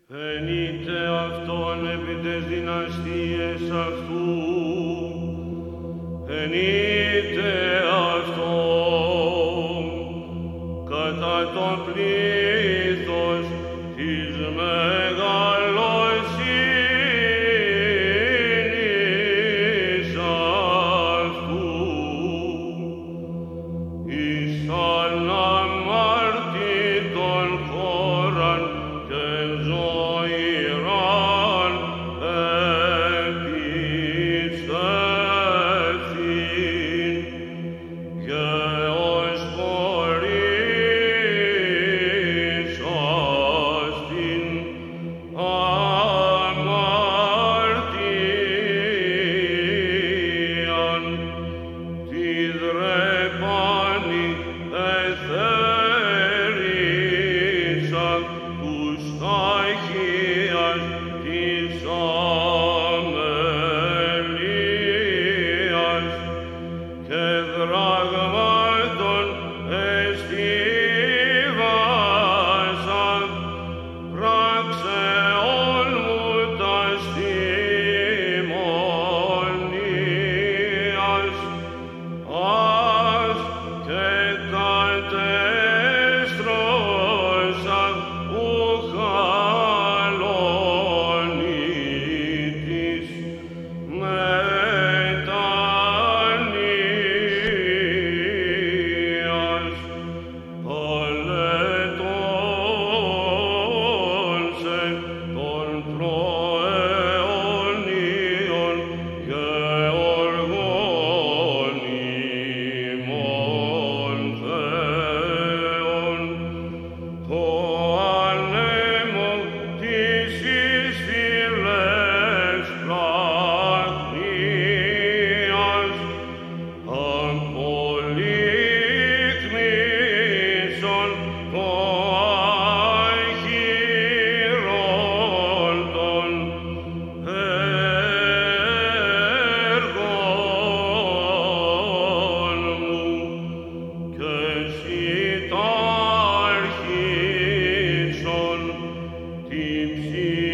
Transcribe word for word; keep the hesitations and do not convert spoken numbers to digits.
Ενείτε αυτόν επί τες δυναστείες αυτού, ενείτε αυτόν κατά το πλήθος της μεγαλοσύνης αυτού, εις αναμάρτητον χώραν και ζωηράν επιστεύθην, γεως χωρίσας την αμαρτίαν, τη δρεπάνη εθέρησαν τους Αγίας της αμελίας και δραγμάτων εστίβασαν, πράξεων μου τας τιμωνίας, ας και κατέστρωσαν ουχ αλωνίτης μετανοίας, παλετών σε των προαιωνίων γεωργών ημών Θεών, το ανέμο της εις φυλές πλαχνίας, αν πολύκνησον το αχύρον των έργων μου, και εσύ τ' άρχισον τη ψυχή